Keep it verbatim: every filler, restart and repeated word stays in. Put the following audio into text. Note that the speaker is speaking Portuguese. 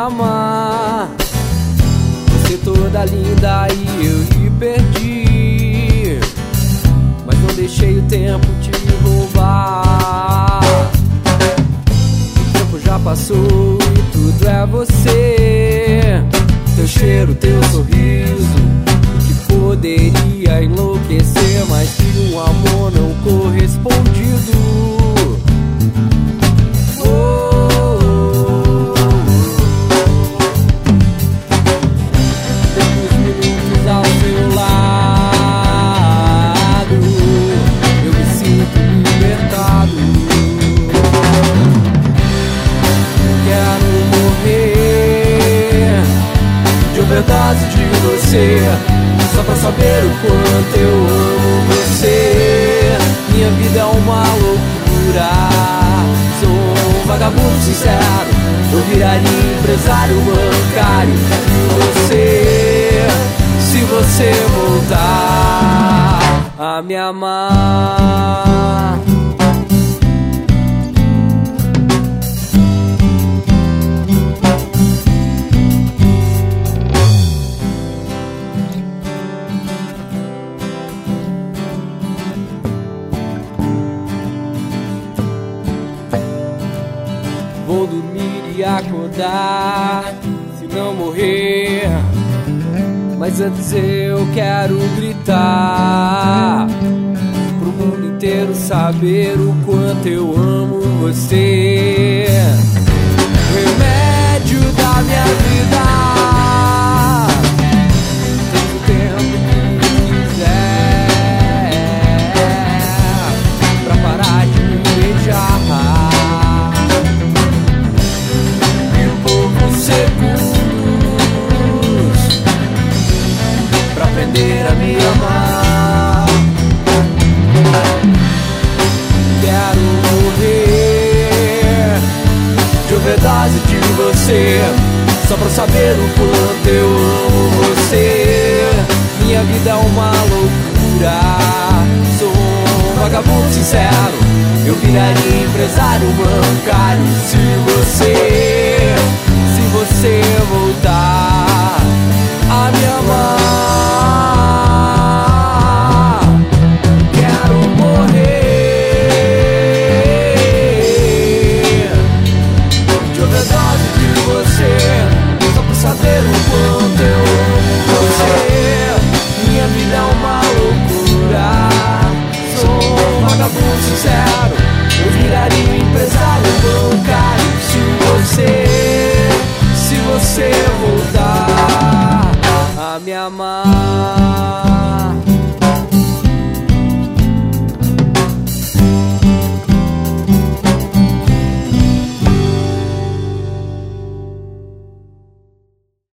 amar. Você toda linda e eu lhe perdi, mas não deixei o tempo te roubar. O tempo já passou e tudo é você. Teu cheiro, teu sorriso, que poderia enlouquecer, mas que um amor não correspondido. Verdade de você, só pra saber o quanto eu amo você. Minha vida é uma loucura, sou um vagabundo sincero. Eu viraria empresário bancário de você, se você voltar a me amar. Vou dormir e acordar, se não morrer. Mas antes eu quero gritar pro mundo inteiro saber o quanto eu amo você. Remédio da minha vida, tem o tempo que quiser pra parar de me beijar. A me amar. Quero morrer de overdose de você, só pra saber o quanto eu amo você. Minha vida é uma loucura, sou um vagabundo sincero. Eu viraria empresário bancário se você, se você voltar a me amar. Sincero, eu viraria um empresário bancário se você, se você voltar a me amar.